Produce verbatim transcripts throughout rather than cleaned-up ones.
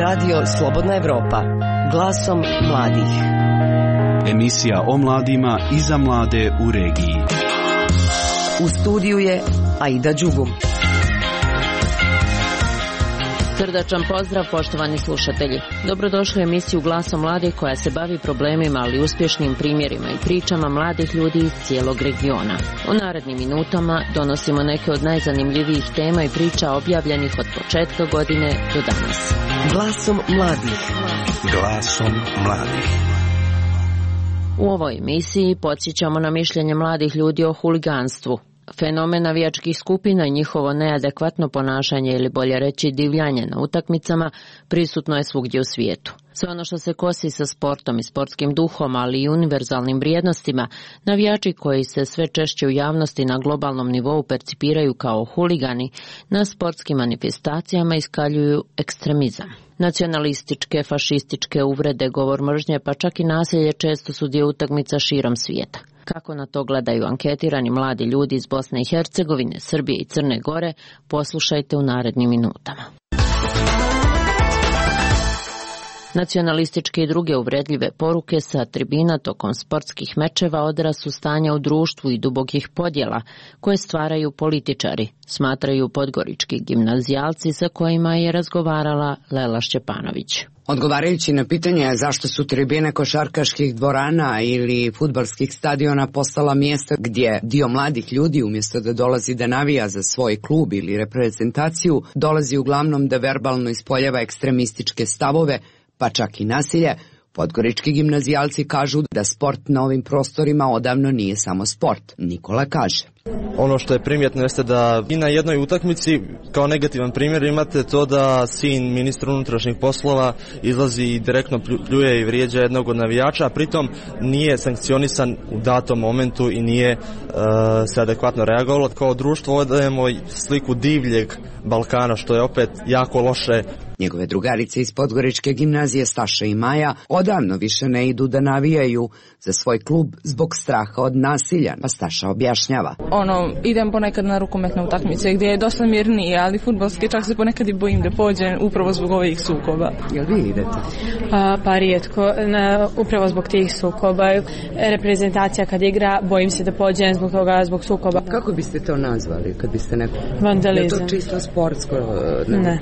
Radio Slobodna Evropa, glasom mladih. Emisija o mladima i za mlade u regiji. U studiju je Aida Đugum. Srdačan pozdrav, poštovani slušatelji. Dobrodošli u emisiju Glasom mladih koja se bavi problemima, ali uspješnim primjerima i pričama mladih ljudi iz cijelog regiona. U narednim minutama donosimo neke od najzanimljivijih tema i priča objavljenih od početka godine do danas. Glasom mladih. Glasom mladih. U ovoj emisiji podsjećamo na mišljenje mladih ljudi o huliganstvu. Fenomen navijačkih skupina i njihovo neadekvatno ponašanje ili bolje reći divljanje na utakmicama prisutno je svugdje u svijetu. Sve ono što se kosi sa sportom i sportskim duhom, ali i univerzalnim vrijednostima, navijači koji se sve češće u javnosti na globalnom nivou percipiraju kao huligani, na sportskim manifestacijama iskaljuju ekstremizam. Nacionalističke, fašističke uvrede, govor mržnje, pa čak i nasilje često su dio utakmica širom svijeta. Kako na to gledaju anketirani mladi ljudi iz Bosne i Hercegovine, Srbije i Crne Gore, poslušajte u narednim minutama. Nacionalističke i druge uvredljive poruke sa tribina tokom sportskih mečeva odraz su stanja u društvu i dubokih podjela koje stvaraju političari, smatraju podgorički gimnazijalci sa kojima je razgovarala Lela Šćepanović. Odgovarajući na pitanje zašto su tribine košarkaških dvorana ili fudbalskih stadiona postala mjesta gdje dio mladih ljudi umjesto da dolazi da navija za svoj klub ili reprezentaciju, dolazi uglavnom da verbalno ispoljava ekstremističke stavove, pa čak i nasilje, podgorički gimnazijalci kažu da sport na ovim prostorima odavno nije samo sport. Nikola kaže. Ono što je primjetno jeste da i na jednoj utakmici kao negativan primjer imate to da sin ministra unutrašnjih poslova izlazi i direktno pljuje i vrijeđa jednog od navijača, a pritom nije sankcionisan u datom momentu i nije uh, se adekvatno reagovalo. Kao društvo odajemo sliku divljeg Balkana, što je opet jako loše. Njegove drugarice iz podgoričke gimnazije Staša i Maja odavno više ne idu da navijaju za svoj klub zbog straha od nasilja, pa Staša objašnjava. Ono, idem ponekad na rukometne utakmice gdje je dosta mirnije, ali fudbalski čak se ponekad i bojim da pođem upravo zbog ovih sukoba. Jel vi idete? Pa, pa rijetko, na, upravo zbog tih sukoba. Reprezentacija kad igra, bojim se da pođem zbog toga, zbog sukoba. Kako biste to nazvali kad biste neko... Vandalizam. Je to čisto sportsko? Ne, ne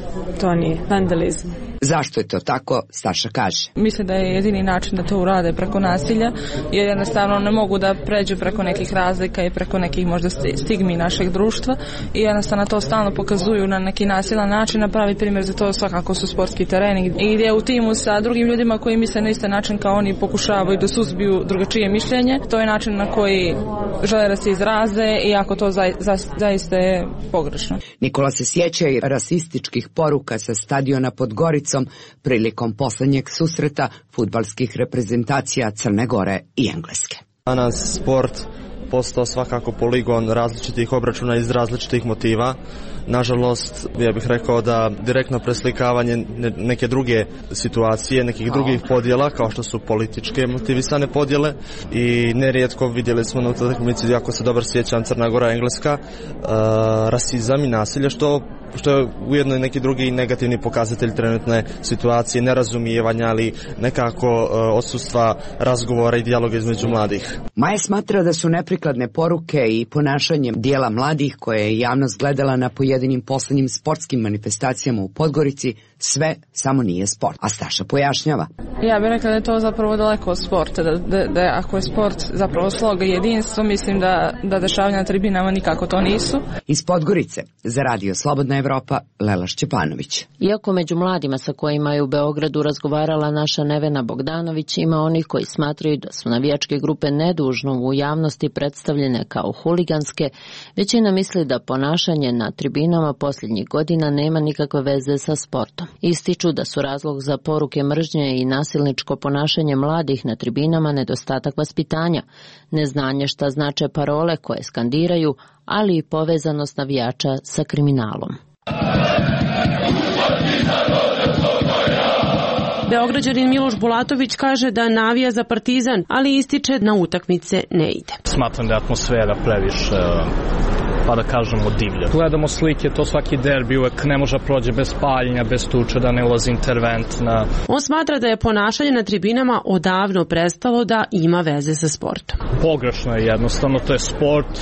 to nije. Vandalizam. Zašto je to tako, Staša kaže. Mislim da je jedini način da to urade preko nasilja, jer jednostavno ne mogu da pređu preko nekih razlika i preko nekih možda stigmi našeg društva i jednostavno to stalno pokazuju na neki nasilan način. Na pravi primjer za to svakako su sportski tereni i gdje u timu sa drugim ljudima koji misle na isti način kao oni pokušavaju da suzbiju drugačije mišljenje. To je način na koji žele da se izraze, iako to za, za, zaista je pogrešno. Nikola se sjeća i rasističkih poruka sa stadiona pod Goricom prilikom posljednjeg susreta fudbalskih reprezentacija Crne Gore i Engleske. Danas sport postao svakako poligon različitih obračuna iz različitih motiva. Nažalost, ja bih rekao da direktno preslikavanje neke druge situacije, nekih drugih podjela, kao što su političke motivisane podjele, i nerijetko vidjeli smo na utakmici, ako se dobro sjećam, Crna Gora, Engleska, uh, rasizam i nasilje, što što je ujedno i neki drugi negativni pokazatelj trenutne situacije, nerazumijevanja, ali nekako uh, odsustva razgovora i dijaloga između mladih. Maja smatra da su neprikladne poruke i ponašanje dijela mladih koje je javnost gledala na pojedinim posljednjim sportskim manifestacijama u Podgorici sve samo nije sport. A Staša pojašnjava. Ja bih rekla da je to zapravo daleko od sporta, da, da, da ako je sport zapravo sloga i jedinstvo, mislim da, da dešavanja na tribinama nikako to nisu. Iz Podgorice za Radio Slobodna Evropa, Lela Šćepanović. Iako među mladima sa kojima je u Beogradu razgovarala naša Nevena Bogdanović, ima onih koji smatraju da su navijačke grupe nedužno u javnosti predstavljene kao huliganske, većina misli da ponašanje na tribinama posljednjih godina nema nikakve veze sa sportom. Ističu da su razlog za poruke mržnje i nasilničko ponašanje mladih na tribinama nedostatak vaspitanja, neznanje šta znače parole koje skandiraju, ali i povezanost navijača sa kriminalom. Beograđanin Miloš Bulatović kaže da navija za Partizan, ali ističe na utakmice ne ide. Smatram da je atmosfera previše, pa da kažemo, divlja. Gledamo slike, to svaki derbi uvek ne može prođe bez paljenja, bez tuče, da ne ulazi intervent. Na... On smatra da je ponašanje na tribinama odavno prestalo da ima veze sa sportom. Pogrešno je jednostavno, to je sport,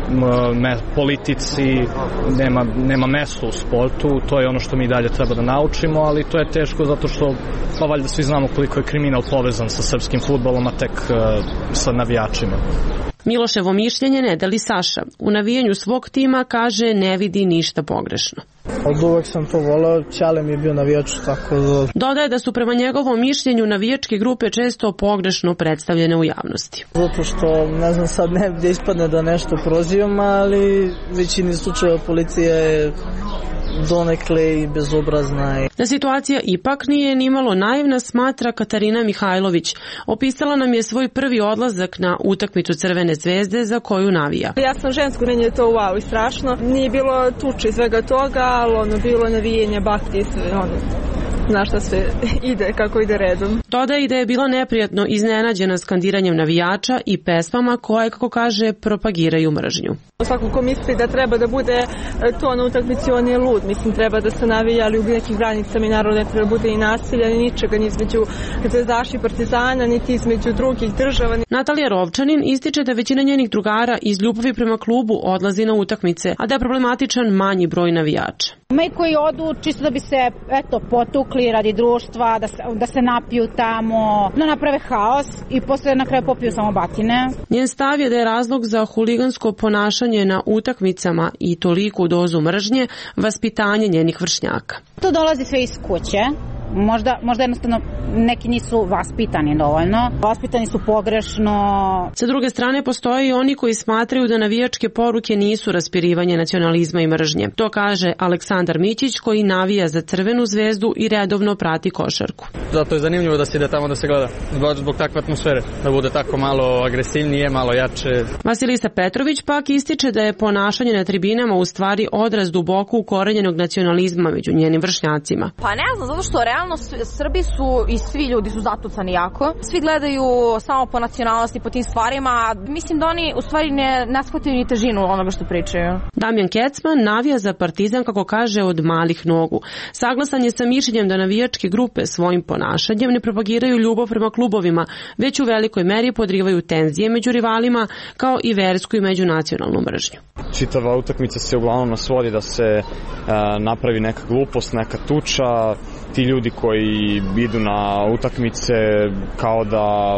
me, politici, nema, nema mesta u sportu, to je ono što mi dalje treba da naučimo, ali to je teško zato što, pa valjda svi znamo koliko je kriminal povezan sa srpskim fudbalom, a tek uh, sa navijačima. Miloševo mišljenje ne deli Saša. U navijanju svog tima kaže ne vidi ništa pogrešno. Od uvek sam to volao, Ćale mi je bio navijač, tako da... Dodaje da su prema njegovom mišljenju navijačke grupe često pogrešno predstavljene u javnosti. Zato što, ne znam sad ne gdje ispadne da nešto prozivam, ali većini slučajeva policija je donekle i bezobrazna. Da situacija ipak nije nimalo naivna, smatra Katarina Mihajlović. Opisala nam je svoj prvi odlazak na utakmicu Crvene zvezde za koju navija. Ja sam žensko, meni je to wow i strašno. Nije bilo tuče i svega toga, ali ono bilo navijenja, bakti i sve ono. Znaš šta sve ide, kako ide redom. Dodaje i da je bila neprijatno iznenađena skandiranjem navijača i pesmama koje, kako kaže, propagiraju mržnju. Svako ko misli da treba da bude to na utakmici, on je lud. Mislim, treba da se navija, ali u nekim granicama i naravno ne treba da bude i nasilja, ni ničega, ni između Zvezdaša i Partizana, niti između drugih država. Natalija Rovčanin ističe da većina njenih drugara iz ljubavi prema klubu odlazi na utakmice, a da je problematičan manji broj navijača. Ima i koji odu čisto da bi se eto, potukli radi društva, da se, da se napiju tamo, da naprave haos i posle na kraju popiju samo batine. Njen stav je da je razlog za huligansko ponašanje na utakmicama i toliku dozu mržnje vaspitanje njenih vršnjaka. To dolazi sve iz kuće. Možda, možda jednostavno neki nisu vaspitani dovoljno. Vaspitani su pogrešno. Sa druge strane postoje i oni koji smatraju da navijačke poruke nisu raspirivanje nacionalizma i mržnje. To kaže Aleksandar Mićić koji navija za Crvenu zvezdu i redovno prati košarku. Zato je zanimljivo da se ide tamo da se gleda. Zbog takve atmosfere. Da bude tako malo agresivnije, malo jače. Vasilisa Petrović pak ističe da je ponašanje na tribinama u stvari odraz duboko ukorenjenog nacionalizma među njenim vršnjacima. Pa ne znam, zato što realno Srbi su i svi ljudi su zatucani jako. Svi gledaju samo po nacionalnosti, po tim stvarima. Mislim da oni u stvari ne, ne shvataju ni težinu onoga što pričaju. Damjan Kecman navija za Partizan, kako kaže, od malih nogu. Saglasan je sa mišljenjem da navijačke grupe svojim ponašanjem ne propagiraju ljubav prema klubovima, već u velikoj meri podrivaju tenzije među rivalima, kao i versku i međunacionalnu mržnju. Čitava utakmica se uglavnom svodi da se e, napravi neka glupost, neka tuča. Ti ljudi koji idu na utakmice kao da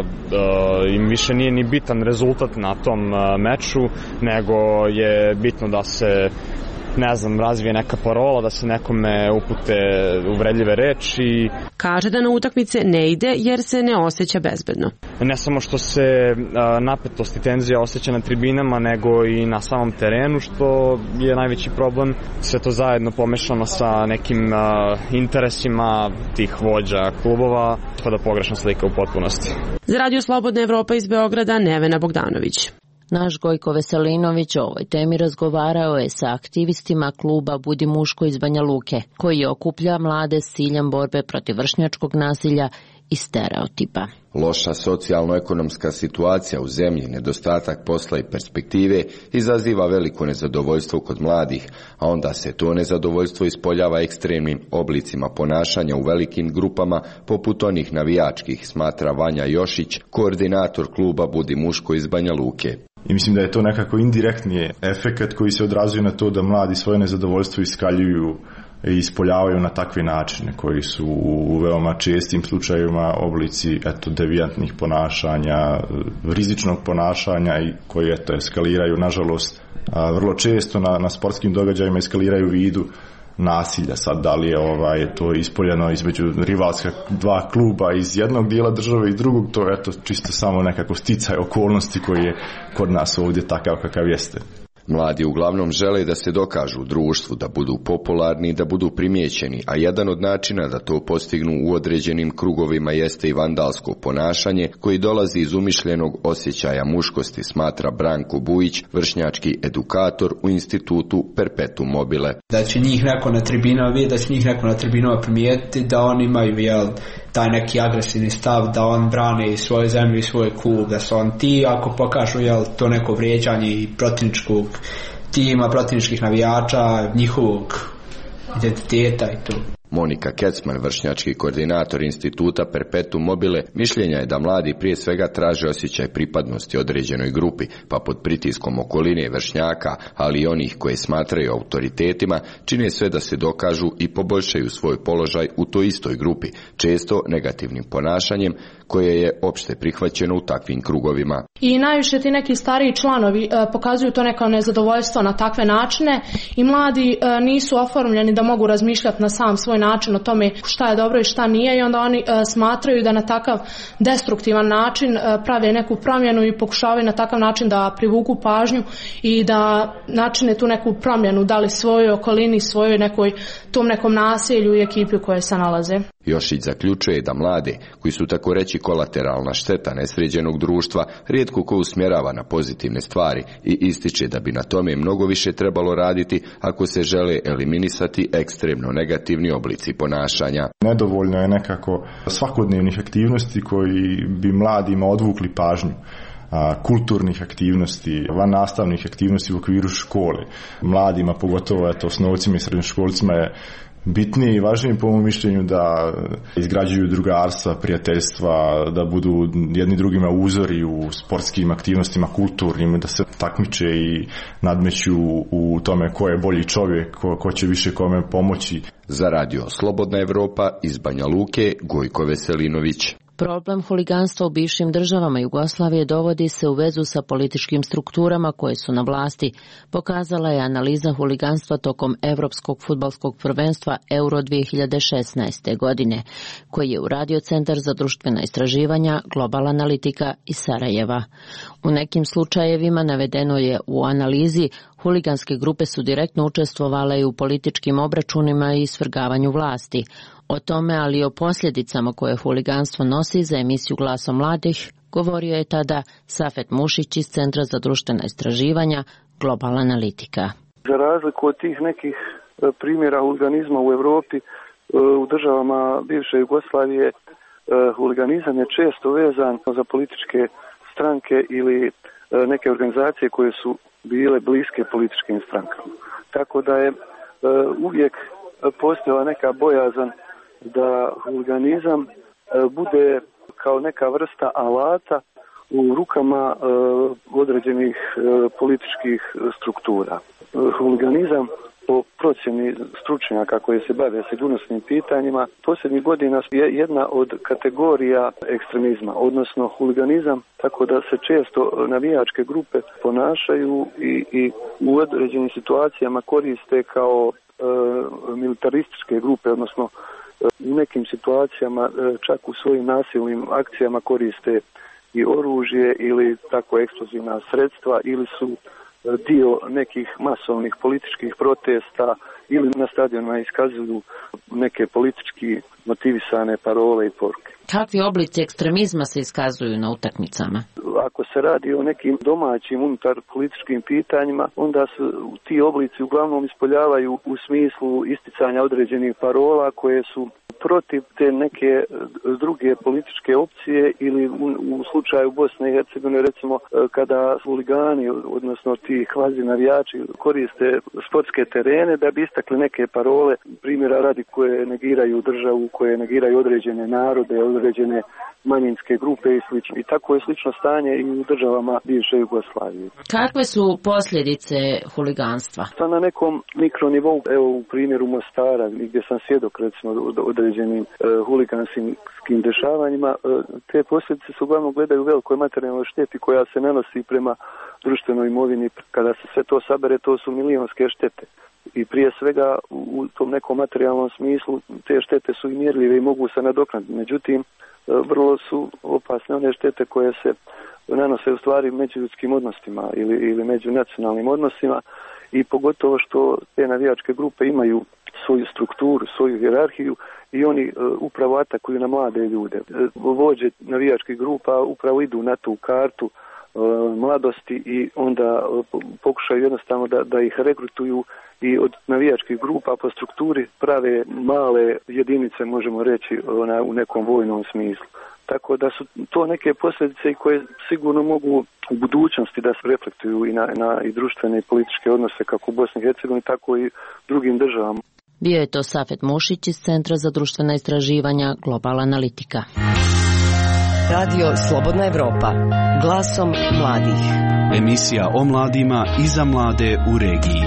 e, im više nije ni bitan rezultat na tom e, meču, nego je bitno da se, ne znam, razvije neka parola, da se nekome upute uvredljive reči. Kaže da na utakmice ne ide jer se ne osjeća bezbedno. Ne samo što se napetost i tenzija osjeća na tribinama, nego i na samom terenu, što je najveći problem. Sve to zajedno pomešano sa nekim interesima tih vođa klubova, pa da pogrešna slika u potpunosti. Za Radio Slobodna Evropa iz Beograda, Nevena Bogdanović. Naš Gojko Veselinović o ovoj temi razgovarao je sa aktivistima kluba Budi muško iz Banja Luke, koji okuplja mlade s ciljem borbe protiv vršnjačkog nasilja i stereotipa. Loša socijalno-ekonomska situacija u zemlji, nedostatak posla i perspektive izaziva veliko nezadovoljstvo kod mladih, a onda se to nezadovoljstvo ispoljava ekstremnim oblicima ponašanja u velikim grupama, poput onih navijačkih, smatra Vanja Jošić, koordinator kluba Budi muško iz Banja Luke. I mislim da je to nekako indirektni efekat koji se odrazuje na to da mladi svoje nezadovoljstvo iskaljuju i ispoljavaju na takve načine koji su u veoma čestim slučajevima oblici eto, devijantnih ponašanja, rizičnog ponašanja i koji eto, eskaliraju, nažalost, a, vrlo često na, na sportskim događajima eskaliraju u vidu nasilja. Sad, da li je ovaj, to ispoljeno između rivalska dva kluba iz jednog dijela države i drugog, to je eto, čisto samo nekako sticaj okolnosti koji je kod nas ovdje takav kakav jeste. Mladi uglavnom žele da se dokažu u društvu, da budu popularni i da budu primijećeni, a jedan od načina da to postignu u određenim krugovima jeste i vandalsko ponašanje koji dolazi iz umišljenog osjećaja muškosti, smatra Branko Bujić, vršnjački edukator u institutu Perpetuum mobile. Da će njih neko na tribinama vidjeti, da će njih neko na tribinama primijetiti, da oni imaju jel, taj neki agresivni stav da on brani svoju zemlju i svoj klub, da su on ti, ako pokažu jel, to neko vrijeđanje i protivničkog tima, protivničkih navijača, njihovog identiteta i to. Monika Kecman, vršnjački koordinator instituta Perpetuum mobile, mišljenja je da mladi prije svega traže osjećaj pripadnosti određenoj grupi, pa pod pritiskom okoline vršnjaka, ali i onih koje smatraju autoritetima, čine sve da se dokažu i poboljšaju svoj položaj u toj istoj grupi, često negativnim ponašanjem, koje je opšte prihvaćeno u takvim krugovima. I najviše ti neki stariji članovi e, pokazuju to neko nezadovoljstvo na takve načine i mladi e, nisu oformljeni da mogu razmišljati na sam svoj način o tome šta je dobro i šta nije i onda oni e, smatraju da na takav destruktivan način e, prave neku promjenu i pokušavaju na takav način da privuku pažnju i da načine tu neku promjenu, da li svojoj okolini, svojoj nekoj tom nekom naselju i ekipi u kojoj se nalaze. Jošić zaključuje da mlade, koji su tako reći kolateralna šteta nesređenog društva, rijetko ko usmjerava na pozitivne stvari i ističe da bi na tome mnogo više trebalo raditi ako se žele eliminisati ekstremno negativni oblici ponašanja. Nedovoljno je nekako svakodnevnih aktivnosti koji bi mladima odvukli pažnju. Kulturnih aktivnosti, van nastavnih aktivnosti u okviru škole. Mladima, pogotovo eto, osnovcima i srednjoškolcima je bitnije i važnije po mom mišljenju da izgrađuju drugarstva, prijateljstva, da budu jedni drugima uzori u sportskim aktivnostima, kulturnim, da se takmiče i nadmeću u tome ko je bolji čovjek, ko, ko će više kome pomoći. Za radio Slobodna Evropa iz Banja Luke, Gojko Veselinović. Problem huliganstva u bivšim državama Jugoslavije dovodi se u vezu sa političkim strukturama koje su na vlasti, pokazala je analiza huliganstva tokom Evropskog fudbalskog prvenstva Euro dvije hiljade šesnaeste. godine, koji je uradio Centar za društvena istraživanja Global Analitika iz Sarajeva. U nekim slučajevima navedeno je u analizi huliganske grupe su direktno učestvovale i u političkim obračunima i svrgavanju vlasti. O tome, ali i o posljedicama koje huliganstvo nosi za emisiju Glasom mladih, govorio je tada Safet Mušić iz Centra za društvena istraživanja Global Analitika. Za razliku od tih nekih primjera huliganizma u Europi, u državama bivše Jugoslavije, huliganizam je često vezan za političke stranke ili neke organizacije koje su bile bliske političkim strankama. Tako da je uvijek postojala neka bojazan da huliganizam bude kao neka vrsta alata u rukama određenih političkih struktura. Huliganizam po procjeni stručnjaka koji se bave sigurnosnim pitanjima posljednjih godina je jedna od kategorija ekstremizma, odnosno huliganizam, tako da se često navijačke grupe ponašaju i, i u određenim situacijama koriste kao e, militarističke grupe, odnosno e, u nekim situacijama e, čak u svojim nasilnim akcijama koriste i oružje ili tako eksplozivna sredstva ili su dio nekih masovnih političkih protesta ili na stadionima iskazuju neke politički motivisane parole i poruke. Kakvi oblici ekstremizma se iskazuju na utakmicama? Ako se radi o nekim domaćim unutar političkim pitanjima, onda su ti oblici uglavnom ispoljavaju u smislu isticanja određenih parola koje su protiv te neke druge političke opcije ili u, u slučaju Bosne i Hercegovine recimo kada huligani, odnosno ti kvazi navijači koriste sportske terene da bi istakli neke parole, primjera radi koje negiraju državu, koje negiraju određene narode, određene manjinske grupe i slično. I tako je slično stanje i u državama bivše Jugoslavije. Kakve su posljedice huliganstva? Sa na nekom mikronivou, evo u primjeru Mostara, gdje sam svjedok recimo određenim e, huliganskim dešavanjima, e, te posljedice se uglavnom gledaju u velikoj materijalnoj šteti koja se nanosi prema društvenoj imovini. Kada se sve to sabere, to su milionske štete. I prije svega u tom nekom materijalnom smislu te štete su i mjerljive i mogu se nadoknaditi. Međutim, vrlo su opasne one štete koje se nanose u stvari među ljudskim odnosima ili, ili među nacionalnim odnosima i pogotovo što te navijačke grupe imaju svoju strukturu, svoju hijerarhiju i oni uh, upravo atakuju na mlade ljude. Vođe navijačkih grupa upravo idu na tu kartu mladosti i onda pokušaju jednostavno da, da ih regrutuju i od navijačkih grupa po strukturi prave male jedinice, možemo reći, u nekom vojnom smislu. Tako da su to neke posljedice koje sigurno mogu u budućnosti da se reflektuju i na, na i društvene i političke odnose kako u Bosni i Hercegovini, tako i drugim državama. Bio je to Safet Mušić iz Centra za društvena istraživanja Global Analitika. Radio Slobodna Evropa, glasom mladih. Emisija o mladima i za mlade u regiji.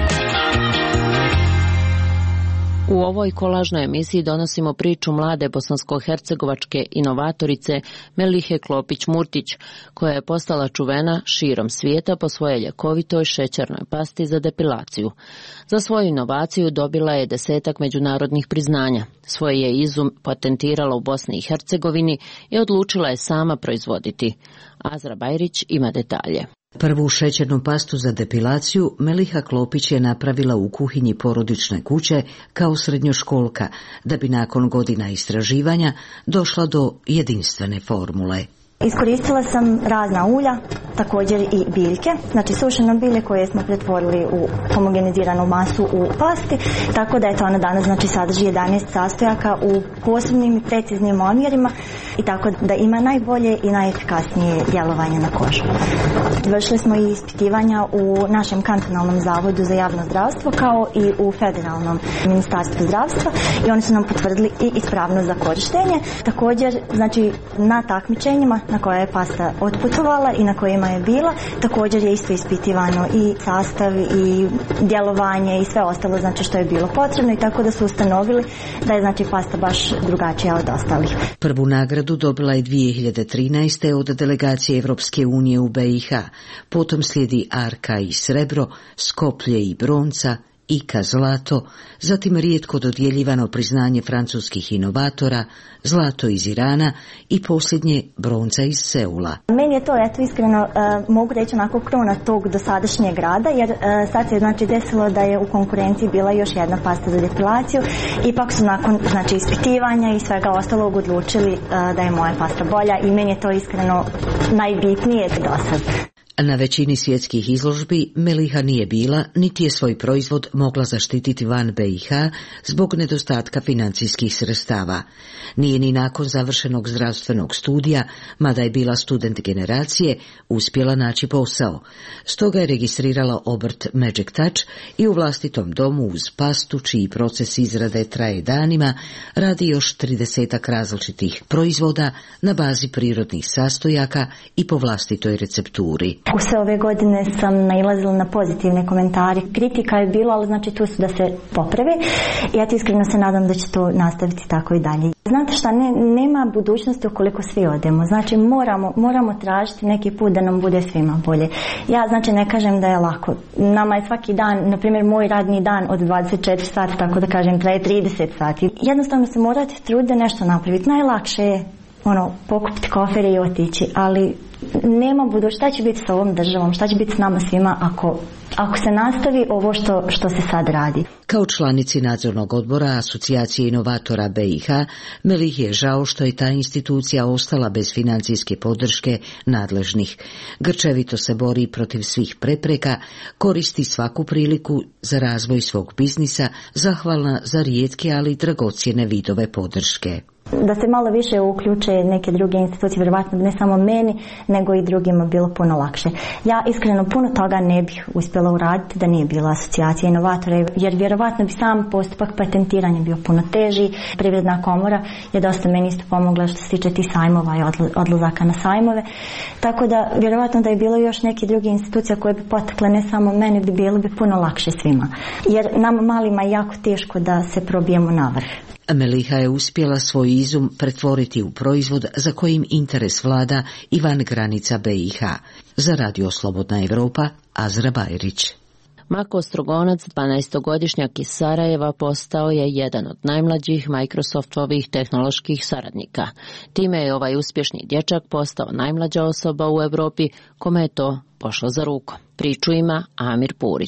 U ovoj kolažnoj emisiji donosimo priču mlade bosansko-hercegovačke inovatorice Melihe Klopić-Murtić, koja je postala čuvena širom svijeta po svojoj ljekovitoj šećernoj pasti za depilaciju. Za svoju inovaciju dobila je desetak međunarodnih priznanja. Svoj je izum patentirala u Bosni i Hercegovini i odlučila je sama proizvoditi. Azra Bajrić ima detalje. Prvu šećernu pastu za depilaciju Meliha Klopić je napravila u kuhinji porodične kuće kao srednjoškolka, da bi nakon godina istraživanja došla do jedinstvene formule. Iskoristila sam razna ulja, također i biljke, znači sušeno bilje koje smo pretvorili u homogeniziranu masu u pasti, tako da je to ona danas znači sadrži jedanaest sastojaka u posebnim i preciznim omjerima i tako da ima najbolje i najefikasnije djelovanje na kožu. Vršili smo i ispitivanja u našem kantonalnom zavodu za javno zdravstvo kao i u federalnom ministarstvu zdravstva i oni su nam potvrdili i ispravnost za korištenje. Također, znači na takmičenjima na koje je pasta otputovala i na kojima je bila, također je isto ispitivano i sastav i djelovanje i sve ostalo znači što je bilo potrebno i tako da su ustanovili da je znači pasta baš drugačija od ostalih. Prvu nagradu dobila je dvije hiljade trinaeste. od delegacije Evropske unije u B i H. Potom slijedi Arka i srebro, Skoplje i bronca, Ika zlato, zatim rijetko dodjeljivano priznanje francuskih inovatora, zlato iz Irana i posljednje bronca iz Seula. Meni je to, eto iskreno, uh, mogu reći onako kruna tog dosadašnjeg rada, jer uh, sad se znači desilo da je u konkurenciji bila još jedna pasta za depilaciju, ipak su nakon znači ispitivanja i svega ostalog odlučili uh, da je moja pasta bolja i meni je to iskreno najbitnije do sad. Na većini svjetskih izložbi Meliha nije bila, niti je svoj proizvod mogla zaštititi van B i H zbog nedostatka financijskih sredstava. Nije ni nakon završenog zdravstvenog studija, mada je bila student generacije, uspjela naći posao. Stoga je registrirala obrt Magic Touch i u vlastitom domu uz pastu, čiji proces izrade traje danima, radi još tridesetak različitih proizvoda na bazi prirodnih sastojaka i po vlastitoj recepturi. U sve ove godine sam nailazila na pozitivne komentare. Kritika je bila, ali znači tu su da se poprave. I ja ti iskreno se nadam da će to nastaviti tako i dalje. Znate šta, ne, nema budućnosti ukoliko svi odemo. Znači moramo, moramo tražiti neki put da nam bude svima bolje. Ja znači ne kažem da je lako. Nama je svaki dan, na primjer moj radni dan od dvadeset četiri sata, tako da kažem traje trideset sati. Jednostavno se morate truditi da nešto napraviti. Najlakše je ono, pokupiti kofere i otići, ali nema budućnosti. Šta će biti s ovom državom, šta će biti s nama svima ako, ako se nastavi ovo što, što se sad radi. Kao članici nadzornog odbora Asocijacije inovatora B i H, Melihi je žao što je ta institucija ostala bez financijske podrške nadležnih. Grčevito se bori protiv svih prepreka, koristi svaku priliku za razvoj svog biznisa, zahvalna za rijetke ali dragocjene vidove podrške. Da se malo više uključe neke druge institucije, vjerovatno ne samo meni, nego i drugima bilo puno lakše. Ja iskreno puno toga ne bih uspjela uraditi da nije bila asocijacija inovatora, jer vjerovatno bi sam postupak patentiranja bio puno teži. Privredna komora je dosta meni isto pomogla što se tiče tih sajmova i odlazaka na sajmove. Tako da vjerovatno da je bilo još neke druge institucije koje bi potakle ne samo meni, bi bilo bi puno lakše svima. Jer nama malima je jako teško da se probijemo na vrh. Meliha je uspjela svoj izum pretvoriti u proizvod za kojim interes vlada i van granica B i H. Za Radio Slobodna Evropa, Azra Bajrić. Mako Strogonac, dvanaestogodišnjak iz Sarajeva, postao je jedan od najmlađih Microsoftovih tehnoloških saradnika. Time je ovaj uspješni dječak postao najmlađa osoba u Europi kome je to pošlo za rukom. Priču ima Amir Purić.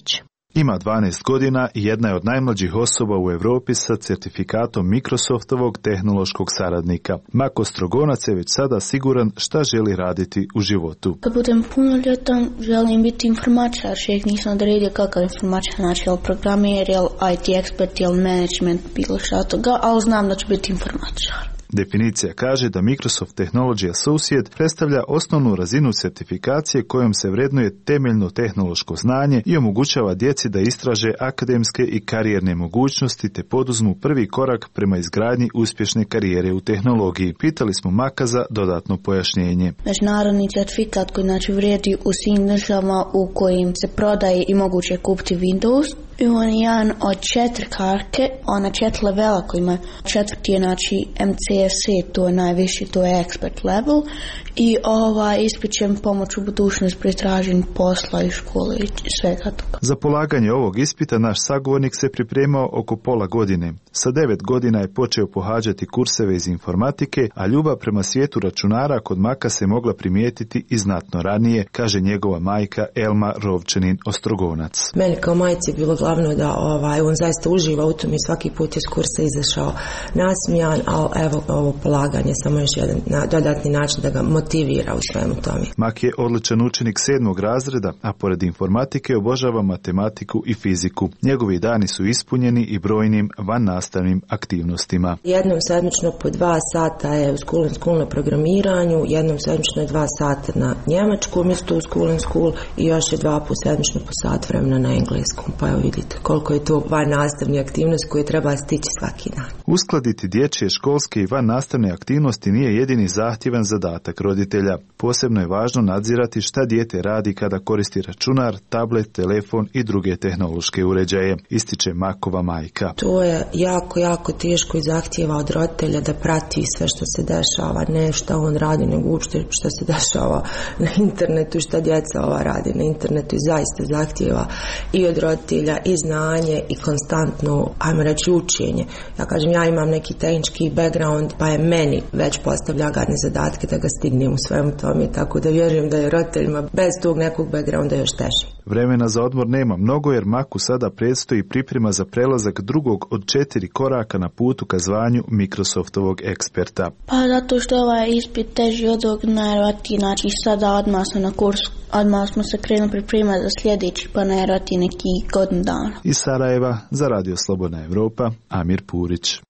Ima dvanaest godina i jedna je od najmlađih osoba u Europi sa certifikatom Microsoftovog tehnološkog saradnika. Mako Strogonac je već sada siguran šta želi raditi u životu. Kad budem punoljetan, želim biti informačar, še ih nisam odredio kakav informačar, znači jel programer, jel I T ekspert, jel management, bilo šta toga, ali znam da ću biti informačar. Definicija kaže da Microsoft Technology Associate predstavlja osnovnu razinu certifikacije kojom se vrednuje temeljno tehnološko znanje i omogućava djeci da istraže akademske i karijerne mogućnosti te poduzmu prvi korak prema izgradnji uspješne karijere u tehnologiji. Pitali smo Maka za dodatno pojašnjenje. Međunarodni certifikat koji znači vrijedi u svim državama u kojim se prodaje i moguće kupiti Windows. I on je jedan od četiri karke, ona četiri levela koji ima. Četvrti je znači M C S E, to je najviši, to je expert level. I ovaj ispit će pomoći u budućnosti pri traženju posla i škole i svega toga. Za polaganje ovog ispita naš sagovornik se pripremao oko pola godine. Sa devet godina je počeo pohađati kurseve iz informatike, a ljubav prema svijetu računara kod Maka se mogla primijetiti i znatno ranije, kaže njegova majka Elma Rovčanin Ostrogonac. Meni kao majci je bilo glavno da ovaj, on zaista uživa u tom i svaki put iz kursa izašao nasmijan, ali evo ovo polaganje samo još jedan na, dodatni način da ga motivira u svemu tome. Mak je odličan učenik sedmog razreda, a pored informatike obožava matematiku i fiziku. Njegovi dani su ispunjeni i brojnim vannastavnim aktivnostima. Jednom sedmično po dva sata je u School and School na programiranju, jednom sedmično je dva sata na njemačkom isto u School and School i još je dva put sedmično po sat vremena na engleskom. Pa evo vidite koliko je to vannastavni aktivnost koju treba stići svaki dan. Uskladiti dječje školske i vannastavne aktivnosti nije jedini zahtjevan zadatak roditelja. Posebno je važno nadzirati šta dijete radi kada koristi računar, tablet, telefon i druge tehnološke uređaje, ističe Makova majka. To je jako, jako teško i zahtjeva od roditelja da prati sve što se dešava, ne šta on radi, nego uopšte što se dešava na internetu, šta djeca ova radi na internetu i zaista zahtjeva i od roditelja i znanje i konstantno, ajmo reći, učenje. Ja kažem, ja imam neki tehnički background, pa je meni već postavlja gadne zadatke da ga stignem u svemu tome, tako da vjerujem da je roditeljima bez tog nekog backgrounda još teže. Vremena za odmor nema mnogo jer Maku sada predstoji priprema za prelazak drugog od četiri koraka na putu ka zvanju Microsoftovog eksperta. Pa zato što ovaj ispit teži od ovog najvjerojatnije, znači sada odmah smo na kursu, odmah smo se krenuli pripremati za sljedeći, pa najvjerojatnije neki godin dana. Iz Sarajeva za Radio Slobodna Evropa, Amir Purić.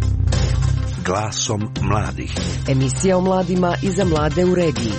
Glasom mladih. Emisija o mladima i za mlade u regiji.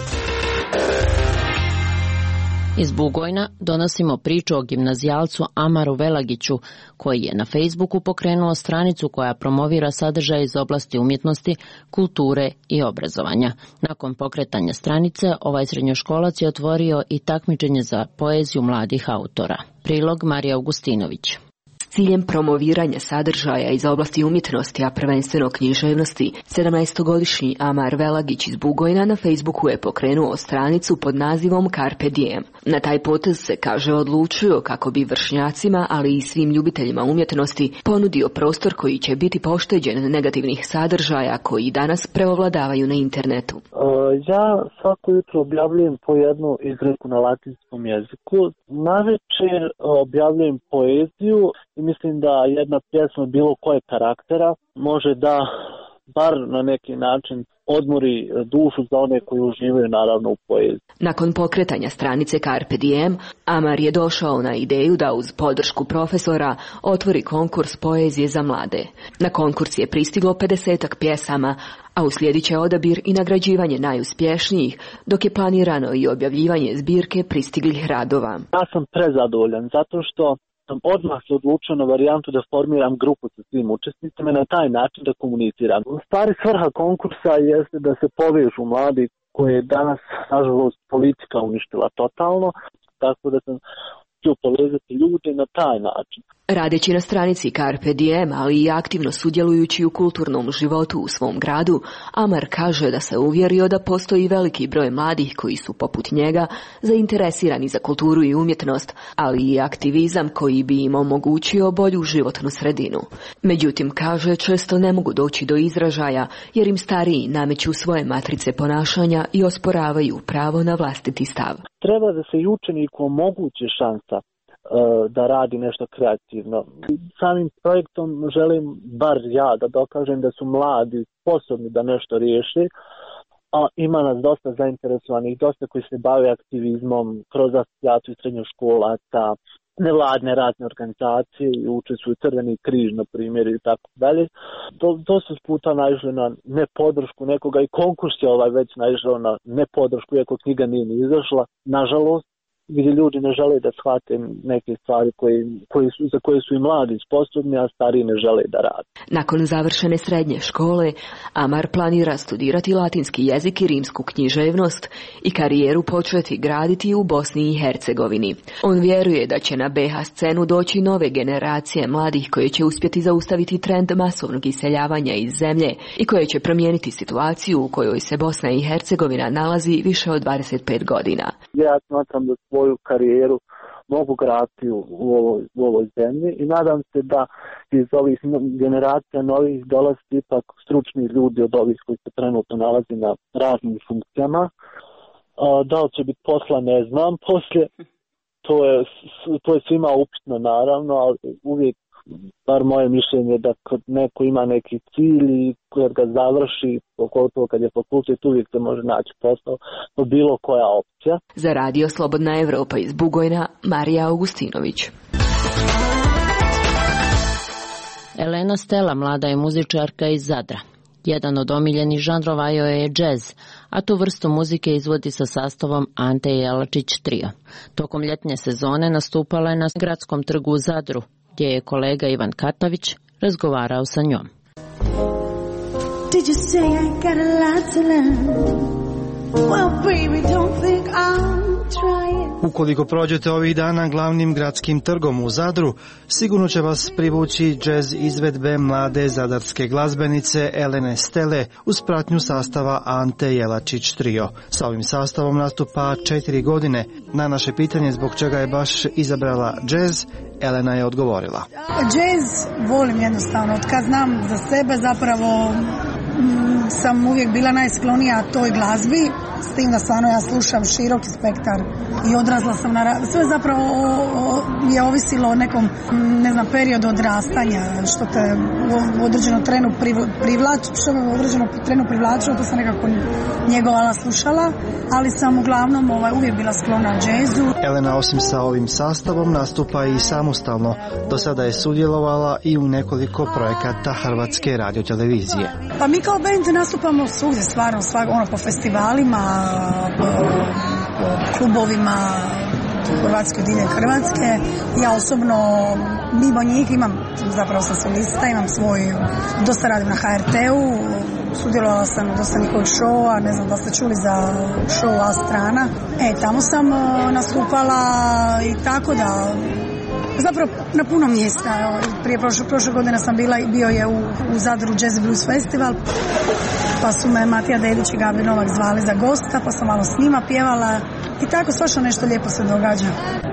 Iz Bugojna donosimo priču o gimnazijalcu Amaru Velagiću, koji je na Facebooku pokrenuo stranicu koja promovira sadržaje iz oblasti umjetnosti, kulture i obrazovanja. Nakon pokretanja stranice, ovaj srednjoškolac je otvorio i takmičenje za poeziju mladih autora. Prilog Marija Augustinović. Ciljem promoviranja sadržaja iz oblasti umjetnosti, a prvenstveno književnosti, sedamnaestogodišnji Amar Velagić iz Bugojna na Facebooku je pokrenuo stranicu pod nazivom Carpe Diem. Na taj potez se, kaže, odlučio kako bi vršnjacima, ali i svim ljubiteljima umjetnosti, ponudio prostor koji će biti pošteđen negativnih sadržaja koji danas preovladavaju na internetu. Ja svako jutro objavljujem po jednu izreku na latinskom jeziku. Navečer objavljujem poeziju i mislim da jedna pjesma bilo koje karaktera može da bar na neki način odmori dušu za one koji uživaju naravno u poeziji. Nakon pokretanja stranice Carpe Diem, Amar je došao na ideju da uz podršku profesora otvori konkurs poezije za mlade. Na konkurs je pristiglo pedesetak pjesama, a uslijedit će odabir i nagrađivanje najuspješnijih, dok je planirano i objavljivanje zbirke pristiglih radova. Ja sam prezadovoljan zato što sam odmah se odlučio na varijantu da formiram grupu sa svim učesnicima i na taj način da komuniciram. U stvari svrha konkursa jeste da se povežu mladi koje je danas, nažalost, politika uništila totalno, tako da sam htio povezati ljude na taj način. Radeći na stranici Carpe Diem, ali i aktivno sudjelujući u kulturnom životu u svom gradu, Amar kaže da se uvjerio da postoji veliki broj mladih koji su poput njega zainteresirani za kulturu i umjetnost, ali i aktivizam koji bi im omogućio bolju životnu sredinu. Međutim, kaže, često ne mogu doći do izražaja jer im stariji nameću svoje matrice ponašanja i osporavaju pravo na vlastiti stav. Treba da se i učeniku omogući šansa da radi nešto kreativno. Samim projektom želim, bar ja, da dokažem da su mladi sposobni da nešto riješi, a ima nas dosta zainteresovanih, dosta koji se bave aktivizmom kroz asocijaciju srednjoškolaca, nevladne razne organizacije i učestvuju Crveni križ, na primjer, i tako dalje. To, to su puta naišli na nepodršku nekoga i konkurs je ovaj već naišao na nepodršku, iako knjiga nije ni izašla, nažalost, gdje ljudi ne žele da shvate neke stvari koji, koji su, za koje su i mladi sposobni, a stariji ne žele da rade. Nakon završene srednje škole, Amar planira studirati latinski jezik i rimsku književnost i karijeru početi graditi u Bosni i Hercegovini. On vjeruje da će na be ha scenu doći nove generacije mladih koje će uspjeti zaustaviti trend masovnog iseljavanja iz zemlje i koje će promijeniti situaciju u kojoj se Bosna i Hercegovina nalazi više od dvadeset pet godina. Ja smatram da svoju karijeru mogu graditi u, u, ovoj, u ovoj zemlji i nadam se da iz ovih generacija novih dolazi ipak stručni ljudi od ovih koji se trenutno nalazi na raznim funkcijama. A, da li će biti posla ne znam poslije, to je, to je svima upitno naravno, ali uvijek, bar moje mišljenje, da kad neko ima neki cilj i kad ga završi, pogotovo kad je fakultet, uvijek se može naći posao, to bilo koja opcija. Za Radio Slobodna Evropa iz Bugojna, Marija Augustinović. Elena Stela, mlada je muzičarka iz Zadra. Jedan od omiljenih žanrova joj je džez, a tu vrstu muzike izvodi sa sastavom Ante Jelačić Trio. Tokom ljetne sezone nastupala je na gradskom trgu u Zadru, gdje je kolega Ivan Katavić razgovarao sa njom. Did you say I got a lot to learn? Well, baby, don't think I'm trying. Ukoliko prođete ovih dana glavnim gradskim trgom u Zadru, sigurno će vas privući džez izvedbe mlade zadarske glazbenice Elene Stele uz pratnju sastava Ante Jelačić Trio. Sa ovim sastavom nastupa četiri godine. Na naše pitanje zbog čega je baš izabrala džez, Elena je odgovorila. Džez volim jednostavno, od kad znam za sebe zapravo m, sam uvijek bila najsklonija toj glazbi, s tim da stvarno ja slušam široki spektar i odrasla sam na... Sve zapravo o, o, je ovisilo o nekom, ne znam, periodu odrastanja, što te u, u određenom trenu privlači, što me u određenom trenu privlačilo, to sam nekako njegovala, slušala, ali sam uglavnom ovaj, uvijek bila sklona džezu. Elena osim sa ovim sastavom nastupa i samostalno. Do sada je sudjelovala i u nekoliko projekata Hrvatske radiotelevizije. Pa mi kao band nastupamo svugdje, stvarno, svak, ono, po festivalima, po, po klubovima Hrvatske, diljem Hrvatske. Ja osobno mimo njih imam, zapravo sam solista, imam svoj, dosta radim na ha er te-u, sudjelovala sam u dosta njihovih showa, ne znam da ste čuli za show A strana. E, tamo sam nastupala i tako da, zapravo na puno mjesta. Prije prošle, prošle godine sam bila, bio je u, u Zadru Jazz Blues Festival, pa su me Matija Dedić i Gabri Novak zvali za gosta, pa sam malo s njima pjevala i tako svašta nešto lijepo se događa.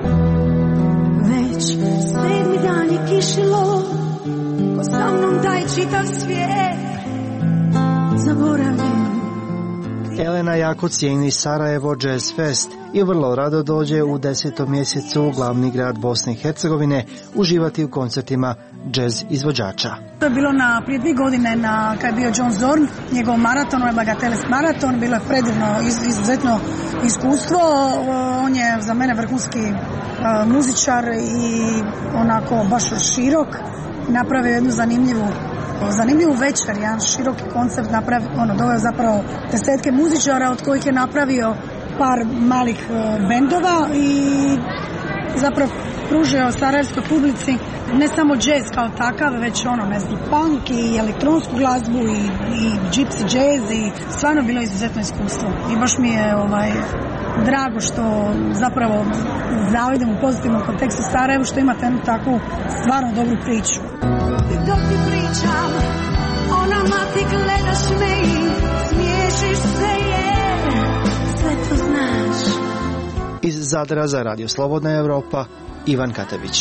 Već sedmi dan je kišilo, ko sa mnom taj čitav svijet zaboravim. Elena jako cijeni Sarajevo Jazz Fest i vrlo rado dođe u desetom mjesecu u glavni grad Bosne i Hercegovine uživati u koncertima jazz izvođača. To je bilo na, prije dvije godine na, kad je bio John Zorn, njegov maraton, ovaj Bagateles maraton, bilo je predivno, iz, izuzetno iskustvo. On je za mene vrhunski uh, muzičar i onako baš širok, napravio jednu zanimljivu zanimljivu večer, jedan široki koncept, napravio, ono, doveo zapravo desetke muzičara od kojih je napravio par malih uh, bendova i zapravo pružio sarajevskoj publici ne samo jazz kao takav, već ono, ne znam, punk i elektronsku glazbu i, i gypsy jazz i stvarno bilo izuzetno iskustvo. I baš mi je ovaj, drago što zapravo zavidim u pozitivnom kontekstu Sarajevu što imate jednu takvu stvarno dobru priču. Dok ti pričam, ona ma ti gledaš me i smiješiš se jer sve to znaš. Iz Zadra za Radio Slobodna Evropa, Ivan Katavić.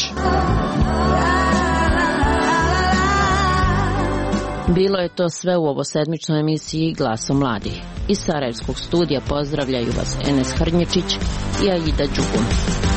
Bilo je to sve u ovosedmičnoj emisiji Glaso mladih. Iz Sarajevskog studija pozdravljaju vas Enes Hrnječić i Aida Đugum.